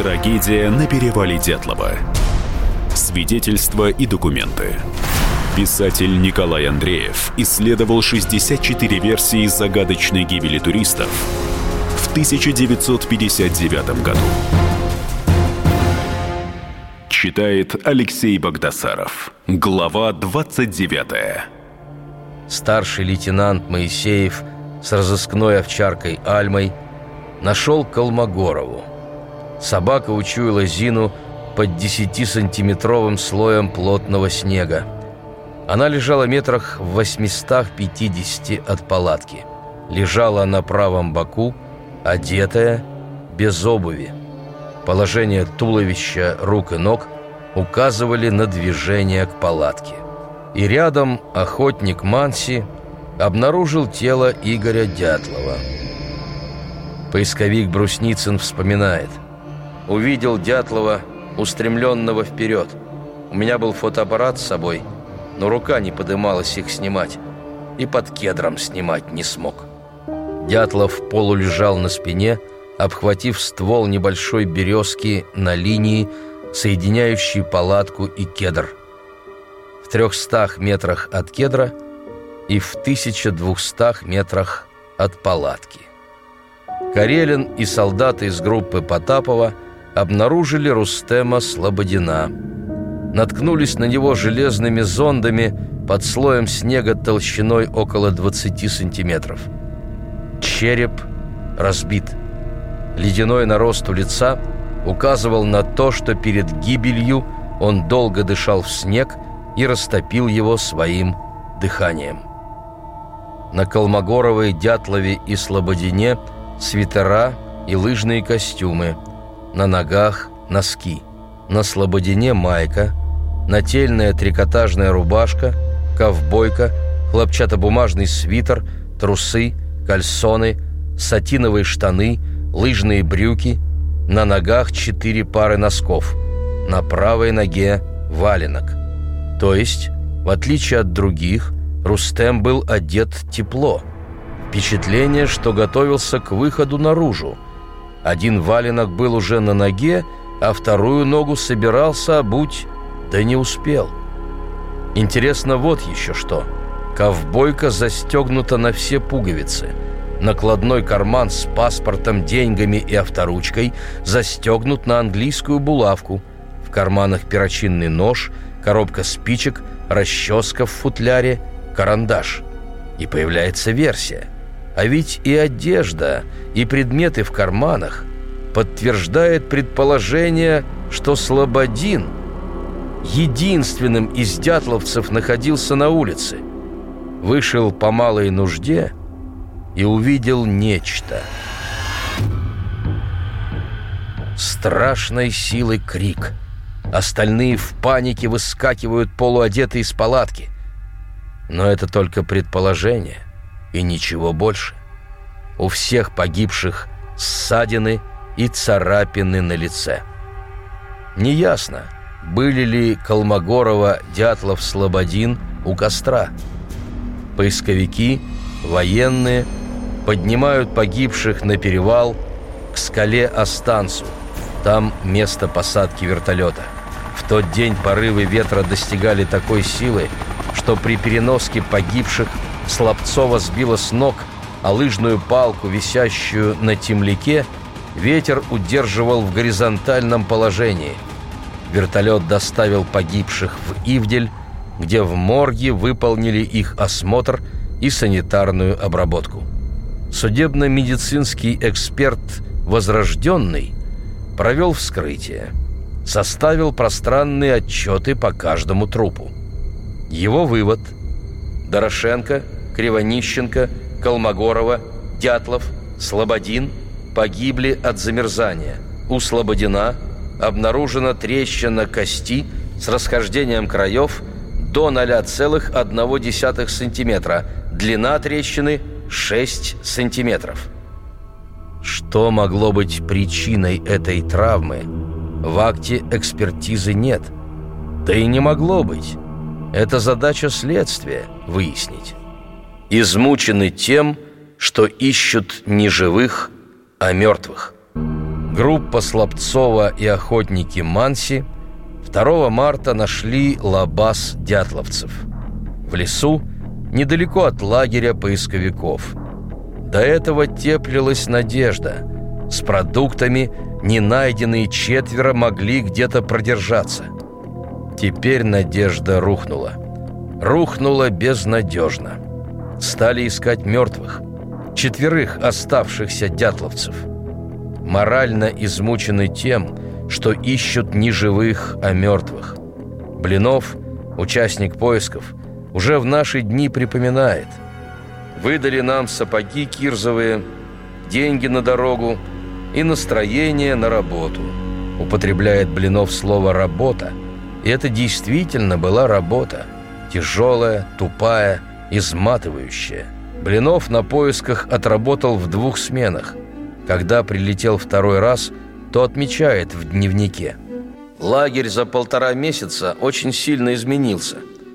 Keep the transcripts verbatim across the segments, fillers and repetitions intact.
Трагедия на перевале Дятлова. Свидетельства и документы. Писатель Николай Андреев исследовал шестьдесят четыре версии загадочной гибели туристов в тысяча девятьсот пятьдесят девятом году. Читает Алексей Багдасаров. Глава двадцать девятая. Старший лейтенант Моисеев с разыскной овчаркой Альмой нашел Колмогорову. Собака учуяла Зину под десятисантиметровым слоем плотного снега. Она лежала метрах в восьмистах пятидесяти от палатки. Лежала на правом боку, одетая, без обуви. Положение туловища, рук и ног указывали на движение к палатке. И рядом охотник Манси обнаружил тело Игоря Дятлова. Поисковик Брусницын вспоминает: «Увидел Дятлова, устремленного вперед. У меня был фотоаппарат с собой, но рука не подымалась их снимать, и под кедром снимать не смог». Дятлов полулежал на спине, обхватив ствол небольшой березки на линии, соединяющей палатку и кедр. В трехстах метрах от кедра и в тысяча двухстах метрах от палатки. Карелин и солдаты из группы Потапова обнаружили Рустема Слободина. Наткнулись на него железными зондами под слоем снега толщиной около двадцати сантиметров. Череп разбит. Ледяной нарост у лица указывал на то, что перед гибелью он долго дышал в снег и растопил его своим дыханием. На Колмогоровой, Дятлове и Слободине свитера и лыжные костюмы, на ногах носки, на Слободине майка, нательная трикотажная рубашка, ковбойка, хлопчатобумажный свитер, трусы, кальсоны, сатиновые штаны, лыжные брюки, на ногах четыре пары носков, на правой ноге валенок. То есть, в отличие от других, Рустем был одет тепло. Впечатление, что готовился к выходу наружу. Один валенок был уже на ноге, а вторую ногу собирался обуть, да не успел. Интересно вот еще что. Ковбойка застегнута на все пуговицы. Накладной карман с паспортом, деньгами и авторучкой застегнут на английскую булавку. В карманах перочинный нож, коробка спичек, расческа в футляре, карандаш. И появляется версия. А ведь и одежда, и предметы в карманах подтверждает предположение, что Слободин единственным из дятловцев находился на улице, вышел по малой нужде и увидел нечто. Страшной силы крик. Остальные в панике выскакивают полуодетые из палатки. Но это только предположение и ничего больше. У всех погибших ссадины и царапины на лице. Неясно, были ли Колмогорова, Дятлов, Слободин у костра. Поисковики, военные поднимают погибших на перевал к скале Остансу. Там место посадки вертолета. В тот день порывы ветра достигали такой силы, что при переноске погибших Слабцова сбило с ног, а лыжную палку, висящую на темляке, ветер удерживал в горизонтальном положении. Вертолет доставил погибших в Ивдель, где в морге выполнили их осмотр и санитарную обработку. Судебно-медицинский эксперт «Возрожденный» провел вскрытие, составил пространные отчеты по каждому трупу. Его вывод: Дорошенко, Кривонищенко, Колмогорова, Дятлов, Слободин погибли от замерзания. У Слободина обнаружена трещина кости с расхождением краев до ноль целых одна десятая сантиметра, длина трещины шесть сантиметров. Что могло быть причиной этой травмы, в акте экспертизы нет. Да и не могло быть. Это задача следствия – выяснить. Измучены тем, что ищут не живых, а мертвых. Группа Слабцова и охотники Манси второго марта нашли лабаз дятловцев в лесу недалеко от лагеря поисковиков. До этого теплилась надежда. С продуктами ненайденные четверо могли где-то продержаться. Теперь надежда рухнула. Рухнула безнадежно. Стали искать мертвых, четверых оставшихся дятловцев. Морально измучены тем, что ищут не живых, а мертвых. Блинов, участник поисков, уже в наши дни припоминает: выдали нам сапоги кирзовые, деньги на дорогу и настроение на работу. Употребляет Блинов слово «работа», и это действительно была работа. Тяжелая, тупая, изматывающая. Блинов на поисках отработал в двух сменах. Когда прилетел второй раз, то отмечает в дневнике: лагерь за полтора месяца очень сильно изменился.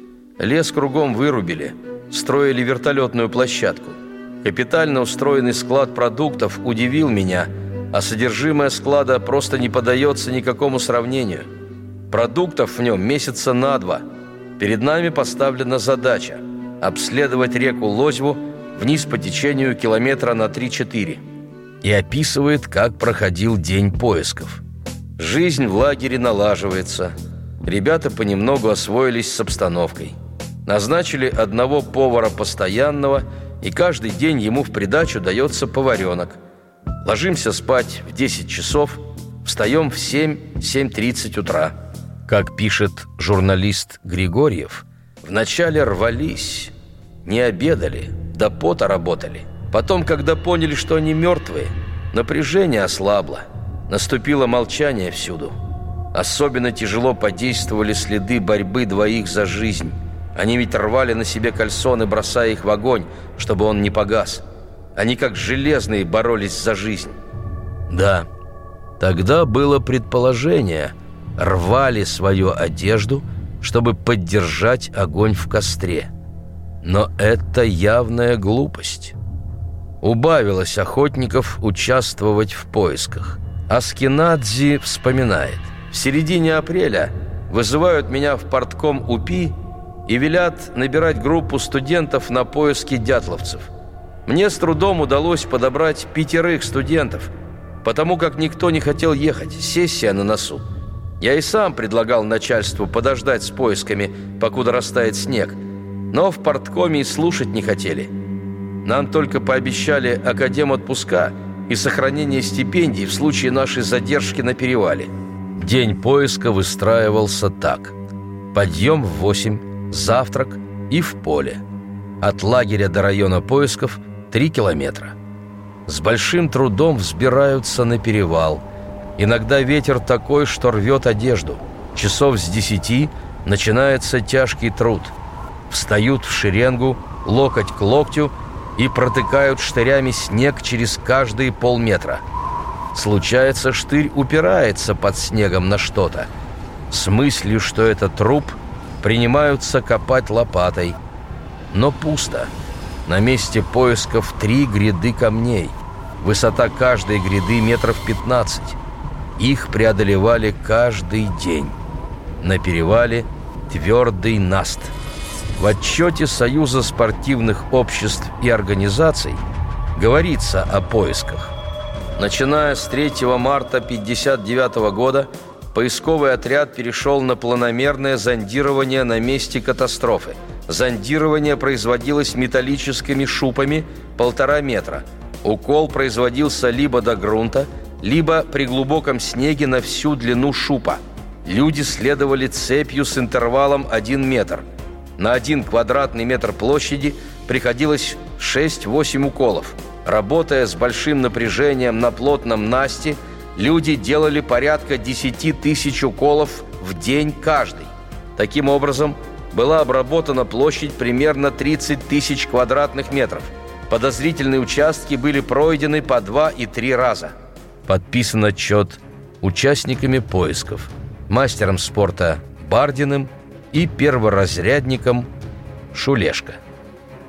Лес кругом вырубили, строили вертолетную площадку. Капитально устроенный склад продуктов удивил меня, а содержимое склада просто не поддается никакому сравнению. Продуктов в нем месяца на два. Перед нами поставлена задача – обследовать реку Лозьву вниз по течению километра на три-четыре. И описывает, как проходил день поисков. Жизнь в лагере налаживается. Ребята понемногу освоились с обстановкой. Назначили одного повара постоянного, и каждый день ему в придачу дается поваренок. Ложимся спать в десять часов, встаем в семь-семь тридцать утра. Как пишет журналист Григорьев, вначале рвались, не обедали, до пота работали. Потом, когда поняли, что они мертвые, напряжение ослабло, наступило молчание всюду. Особенно тяжело подействовали следы борьбы двоих за жизнь. Они ведь рвали на себе кальсоны, бросая их в огонь, чтобы он не погас. Они как железные боролись за жизнь. Да, тогда было предположение: рвали свою одежду, чтобы поддержать огонь в костре. Но это явная глупость. Убавилось охотников участвовать в поисках. Аскинадзи вспоминает: в середине апреля вызывают меня в партком УПИ и велят набирать группу студентов на поиски дятловцев. Мне с трудом удалось подобрать пятерых студентов, потому как никто не хотел ехать, сессия на носу. Я и сам предлагал начальству подождать с поисками, покуда растает снег, но в парткоме и слушать не хотели. Нам только пообещали академотпуска и сохранение стипендий в случае нашей задержки на перевале. День поиска выстраивался так: подъем в восемь, завтрак и в поле. От лагеря до района поисков три километра. С большим трудом взбираются на перевал. Иногда ветер такой, что рвет одежду. Часов с десяти начинается тяжкий труд. Встают в шеренгу, локоть к локтю, и протыкают штырями снег через каждые полметра. Случается, штырь упирается под снегом на что-то. С мыслью, что это труп, принимаются копать лопатой. Но пусто. На месте поисков три гряды камней. Высота каждой гряды метров пятнадцать. Их преодолевали каждый день. На перевале твердый наст. В отчете Союза спортивных обществ и организаций говорится о поисках. Начиная с третьего марта тысяча девятьсот пятьдесят девятого года поисковый отряд перешел на планомерное зондирование на месте катастрофы. Зондирование производилось металлическими шупами полтора метра. Укол производился либо до грунта, либо при глубоком снеге на всю длину шупа. Люди следовали цепью с интервалом один метр. На один квадратный метр площади приходилось шесть-восемь уколов. Работая с большим напряжением на плотном насте, люди делали порядка десять тысяч уколов в день каждый. Таким образом, была обработана площадь примерно тридцать тысяч квадратных метров. Подозрительные участки были пройдены по два и три раза. Подписан отчет участниками поисков: мастером спорта Бардиным и перворазрядником Шулешко.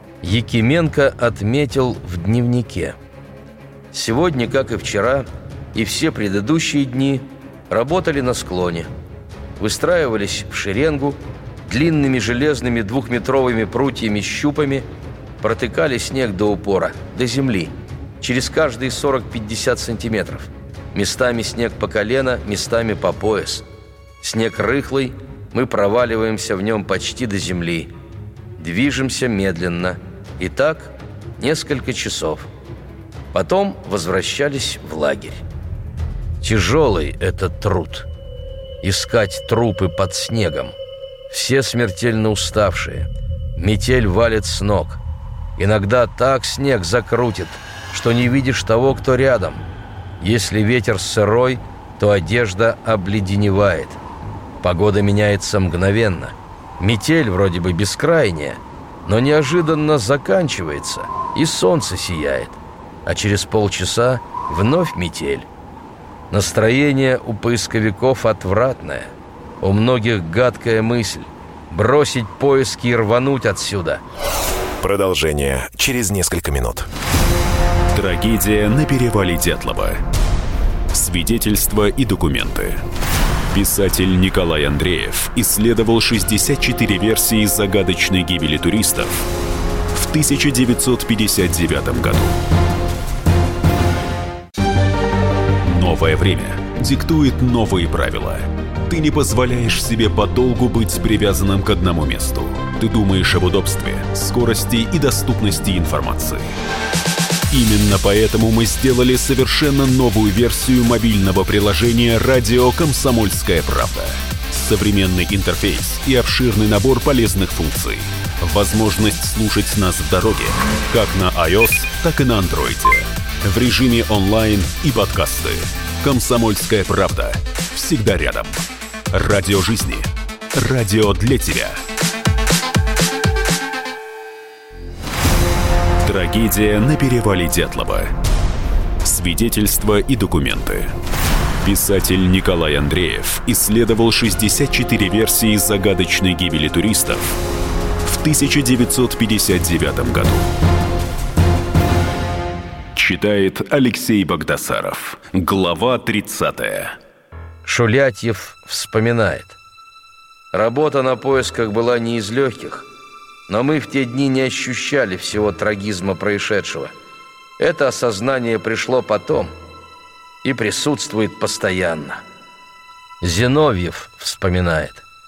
Якименко отметил в дневнике: сегодня, как и вчера, и все предыдущие дни работали на склоне. Выстраивались в шеренгу, длинными железными двухметровыми прутьями-щупами протыкали снег до упора, до земли, через каждые сорок-пятьдесят сантиметров. Местами снег по колено, местами по пояс. Снег рыхлый, мы проваливаемся в нем почти до земли. Движемся медленно. И так несколько часов. Потом возвращались в лагерь. Тяжелый этот труд. Искать трупы под снегом. Все смертельно уставшие. Метель валит с ног. Иногда так снег закрутит, что не видишь того, кто рядом. Если ветер сырой, то одежда обледеневает. Погода меняется мгновенно. Метель вроде бы бескрайняя, но неожиданно заканчивается, и солнце сияет. А через полчаса вновь метель. Настроение у поисковиков отвратное. У многих гадкая мысль – бросить поиски и рвануть отсюда. Продолжение через несколько минут. Трагедия на перевале Дятлова. Свидетельства и документы. Писатель Николай Андреев исследовал шестьдесят четыре версии загадочной гибели туристов в тысяча девятьсот пятьдесят девятом году. Новое время диктует новые правила. Ты не позволяешь себе подолгу быть привязанным к одному месту. Ты думаешь об удобстве, скорости и доступности информации. Именно поэтому мы сделали совершенно новую версию мобильного приложения «Радио Комсомольская правда». Современный интерфейс и обширный набор полезных функций. Возможность слушать нас в дороге, как на iOS, так и на Android. В режиме онлайн и подкасты. «Комсомольская правда». Всегда рядом. Радио жизни. Радио для тебя. Трагедия на перевале Дятлова. Свидетельства и документы. Писатель Николай Андреев исследовал шестьдесят четыре версии загадочной гибели туристов в тысяча девятьсот пятьдесят девятом году. Читает Алексей Багдасаров. Глава тридцатая. Шулятьев вспоминает. Работа на поисках была не из легких, но мы в те дни не ощущали всего трагизма происшедшего. Это осознание пришло потом и присутствует постоянно. Зиновьев вспоминает.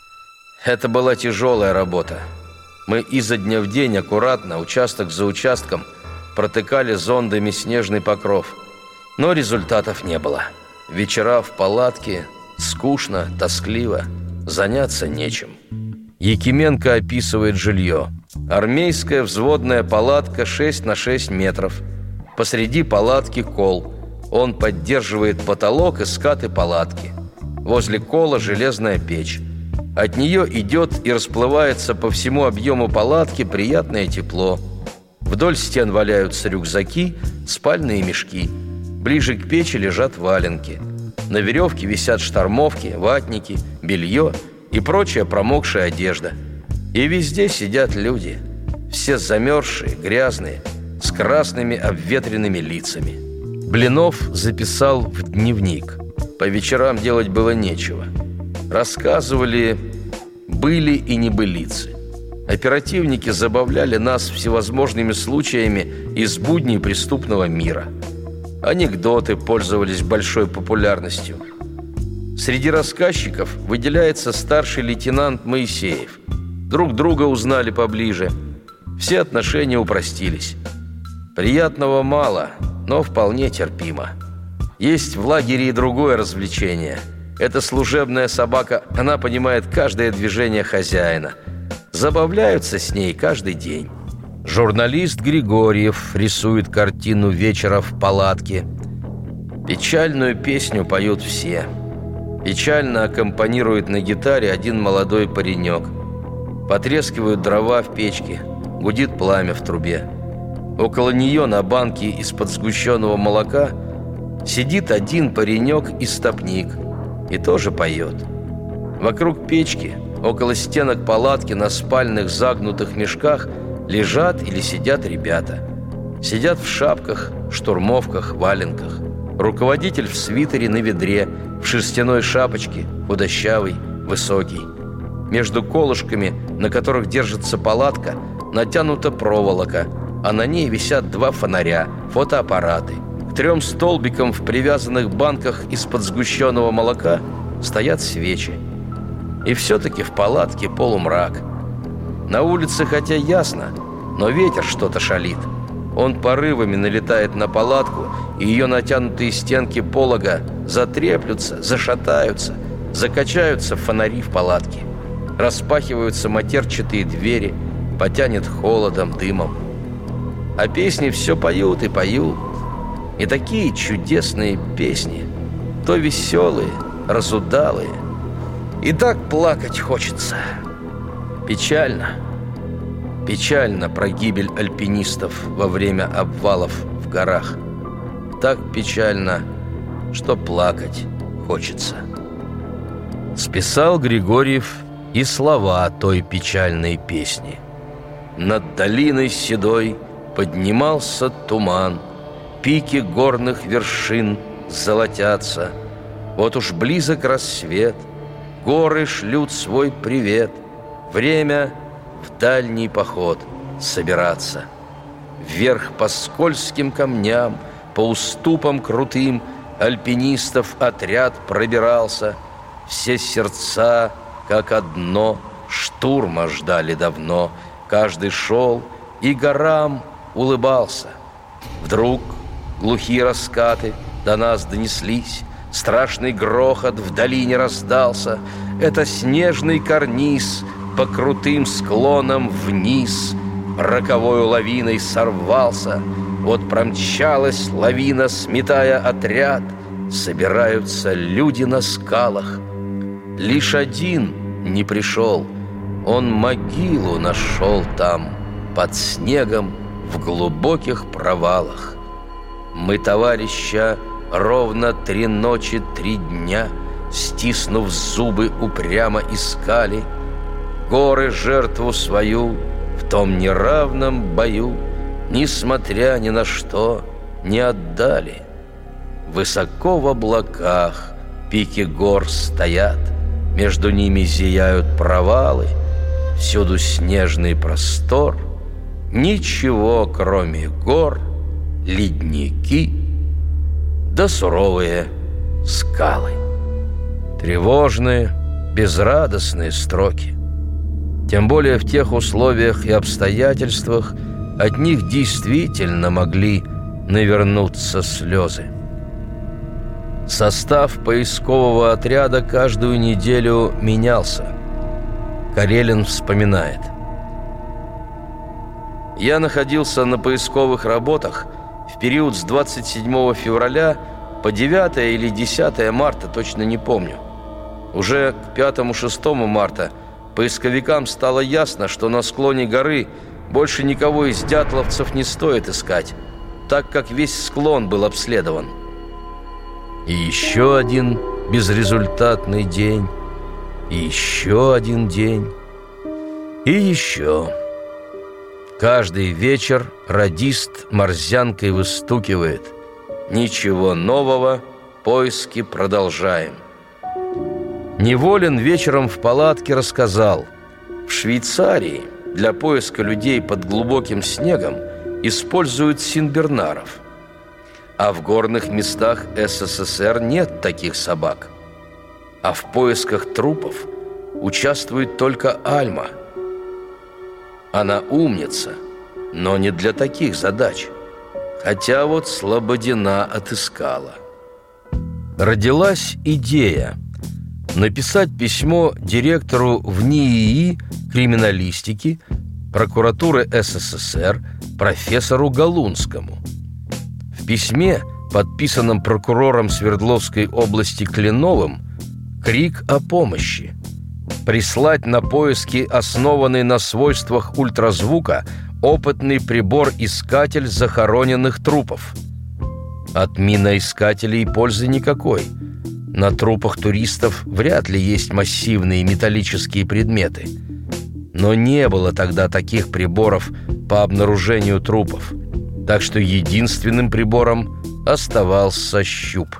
Это была тяжелая работа. Мы изо дня в день аккуратно, участок за участком, протыкали зондами снежный покров. Но результатов не было. Вечера в палатке, скучно, тоскливо, заняться нечем. Якименко описывает жилье. Армейская взводная палатка шесть на шесть метров. Посреди палатки кол. Он поддерживает потолок и скаты палатки. Возле кола железная печь. От нее идет и расплывается по всему объему палатки приятное тепло. Вдоль стен валяются рюкзаки, спальные мешки. Ближе к печи лежат валенки. На веревке висят штормовки, ватники, белье и прочая промокшая одежда. И везде сидят люди. Все замерзшие, грязные, с красными обветренными лицами. Блинов записал в дневник. По вечерам делать было нечего. Рассказывали были и небылицы. Оперативники забавляли нас всевозможными случаями из будней преступного мира. Анекдоты пользовались большой популярностью. Среди рассказчиков выделяется старший лейтенант Моисеев. Друг друга узнали поближе. Все отношения упростились. Приятного мало, но вполне терпимо. Есть в лагере и другое развлечение. Это служебная собака, она понимает каждое движение хозяина. Забавляются с ней каждый день. Журналист Григорьев рисует картину вечера в палатке. Печальную песню поют все. Печально аккомпанирует на гитаре один молодой паренек. Потрескивают дрова в печке, гудит пламя в трубе. Около нее на банке из-под сгущенного молока сидит один паренек-истопник и тоже поет. Вокруг печки, около стенок палатки на спальных загнутых мешках лежат или сидят ребята. Сидят в шапках, штурмовках, валенках. Руководитель в свитере на ведре, в шерстяной шапочке, худощавый, высокий. Между колышками, на которых держится палатка, натянута проволока, а на ней висят два фонаря, фотоаппараты. К трем столбикам в привязанных банках из-под сгущенного молока стоят свечи. И все-таки в палатке полумрак. На улице хотя ясно, но ветер что-то шалит. Он порывами налетает на палатку, и ее натянутые стенки полога затреплются, зашатаются, закачаются фонари в палатке. Распахиваются матерчатые двери, потянет холодом, дымом. А песни все поют и поют. И такие чудесные песни, то веселые, разудалые. И так плакать хочется. Печально. Печально про гибель альпинистов во время обвалов в горах. Так печально, что плакать хочется. Списал Григорьев и слова той печальной песни. Над долиной седой поднимался туман, пики горных вершин золотятся. Вот уж близок рассвет, горы шлют свой привет. Время в дальний поход собираться. Вверх по скользким камням, по уступам крутым альпинистов отряд пробирался. Все сердца, как одно, штурма ждали давно. Каждый шел и горам улыбался. Вдруг глухие раскаты до нас донеслись, страшный грохот в долине раздался. Это снежный карниз по крутым склонам вниз роковою лавиной сорвался. Вот промчалась лавина, сметая отряд. Собираются люди на скалах. Лишь один не пришел. Он могилу нашел там, под снегом, в глубоких провалах. Мы товарища ровно три ночи, три дня, стиснув зубы, упрямо искали. Горы жертву свою в том неравном бою, несмотря ни на что, не отдали. Высоко в облаках пики гор стоят, между ними зияют провалы, всюду снежный простор, ничего, кроме гор, ледники да суровые скалы. Тревожные, безрадостные строки. Тем более в тех условиях и обстоятельствах от них действительно могли навернуться слезы. Состав поискового отряда каждую неделю менялся. Карелин вспоминает. Я находился на поисковых работах в период с двадцать седьмого февраля по девятое или десятое марта, точно не помню. Уже к пятому-шестому марта поисковикам стало ясно, что на склоне горы больше никого из дятловцев не стоит искать, так как весь склон был обследован. И еще один безрезультатный день, и еще один день, и еще. Каждый вечер радист морзянкой выстукивает: «Ничего нового, поиски продолжаем». Неволин вечером в палатке рассказал: в Швейцарии для поиска людей под глубоким снегом используют синбернаров, а в горных местах СССР нет таких собак. А в поисках трупов участвует только Альма. Она умница, но не для таких задач. Хотя вот Слободина отыскала. Родилась идея написать письмо директору в НИИ криминалистики прокуратуры СССР профессору Галунскому. В письме, подписанном прокурором Свердловской области Кленовым, крик о помощи. Прислать на поиски, основанный на свойствах ультразвука, опытный прибор-искатель захороненных трупов. От миноискателей пользы никакой. На трупах туристов вряд ли есть массивные металлические предметы. Но не было тогда таких приборов по обнаружению трупов. Так что единственным прибором оставался щуп.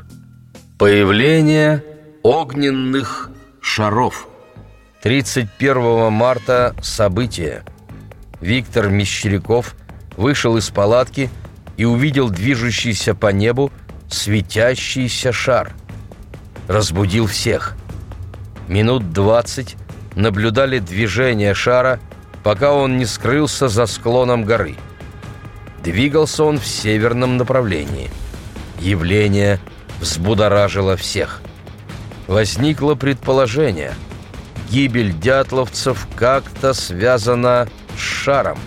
Появление огненных шаров. тридцать первого марта событие. Виктор Мещеряков вышел из палатки и увидел движущийся по небу светящийся шар. Разбудил всех. Минут двадцать наблюдали движение шара, пока он не скрылся за склоном горы. Двигался он в северном направлении. Явление взбудоражило всех. Возникло предположение: гибель дятловцев как-то связана с шаром.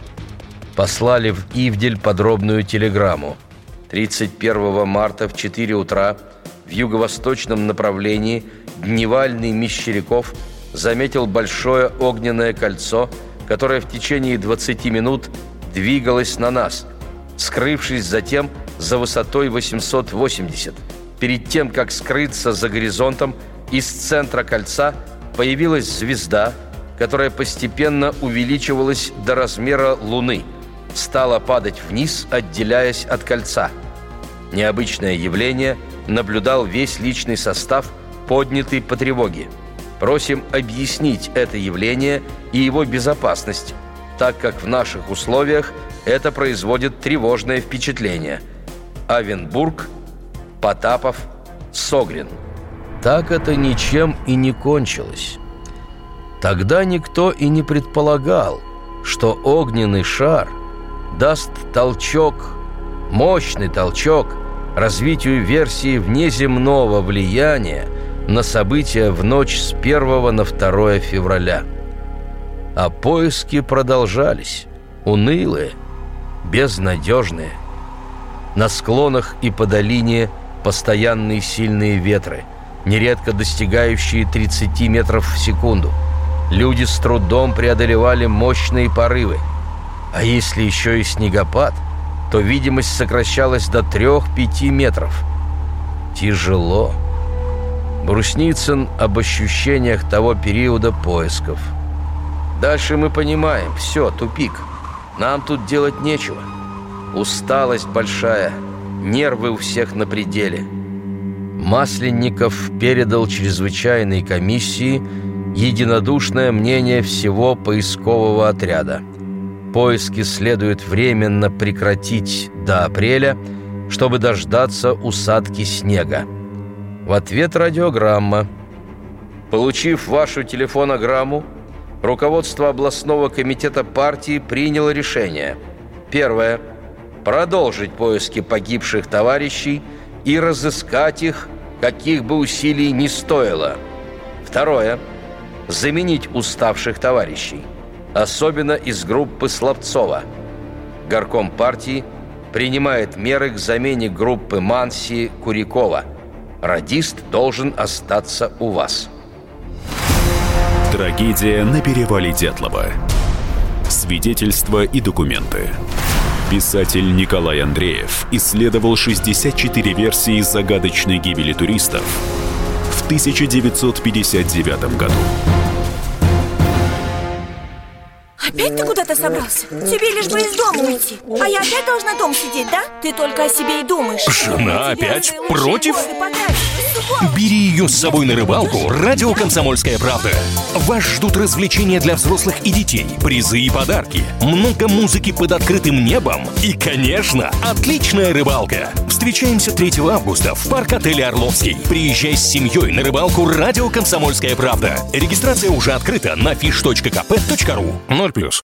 Послали в Ивдель подробную телеграмму. тридцать первого марта в четыре утра в юго-восточном направлении дневальный Мещеряков заметил большое огненное кольцо, которое в течение двадцати минут двигалось на нас, скрывшись затем за высотой восемьсот восемьдесят. Перед тем, как скрыться за горизонтом, из центра кольца появилась звезда, которая постепенно увеличивалась до размера Луны, стала падать вниз, отделяясь от кольца. Необычное явление наблюдал весь личный состав, поднятый по тревоге. Просим объяснить это явление и его безопасность, так как в наших условиях это производит тревожное впечатление. Авенбург, Потапов, Согрин. Так это ничем и не кончилось. Тогда никто и не предполагал, что огненный шар даст толчок, мощный толчок развитию версии внеземного влияния на события в ночь с первого на второе февраля. А поиски продолжались, унылые, безнадежные. На склонах и по долине постоянные сильные ветры, нередко достигающие тридцати метров в секунду. Люди с трудом преодолевали мощные порывы. А если еще и снегопад, то видимость сокращалась до трех-пяти метров. Тяжело. Брусницын об ощущениях того периода поисков. Дальше мы понимаем, все, тупик. Нам тут делать нечего. Усталость большая, нервы у всех на пределе. Масленников передал чрезвычайной комиссии единодушное мнение всего поискового отряда. Поиски следует временно прекратить до апреля, чтобы дождаться усадки снега. В ответ радиограмма. Получив вашу телефонограмму, руководство областного комитета партии приняло решение. Первое. Продолжить поиски погибших товарищей и разыскать их, каких бы усилий ни стоило. Второе. Заменить уставших товарищей, особенно из группы Слабцова. Горком партии принимает меры к замене группы Манси Курякова. Радист должен остаться у вас. Трагедия на перевале Дятлова. Свидетельства и документы. Писатель Николай Андреев исследовал шестьдесят четыре версии загадочной гибели туристов в тысяча девятьсот пятьдесят девятом году. Опять ты куда-то собрался? Тебе лишь бы из дома уйти. А я опять должна дома сидеть, да? Ты только о себе и думаешь. Жена опять против? Бери ее с собой на рыбалку. Радио «Комсомольская правда». Вас ждут развлечения для взрослых и детей, призы и подарки, много музыки под открытым небом и, конечно, отличная рыбалка. Встречаемся третьего августа в парк-отеле «Орловский». Приезжай с семьей на рыбалку. Радио «Комсомольская правда». Регистрация уже открыта на фиш точка ка пэ точка ру. ноль плюс.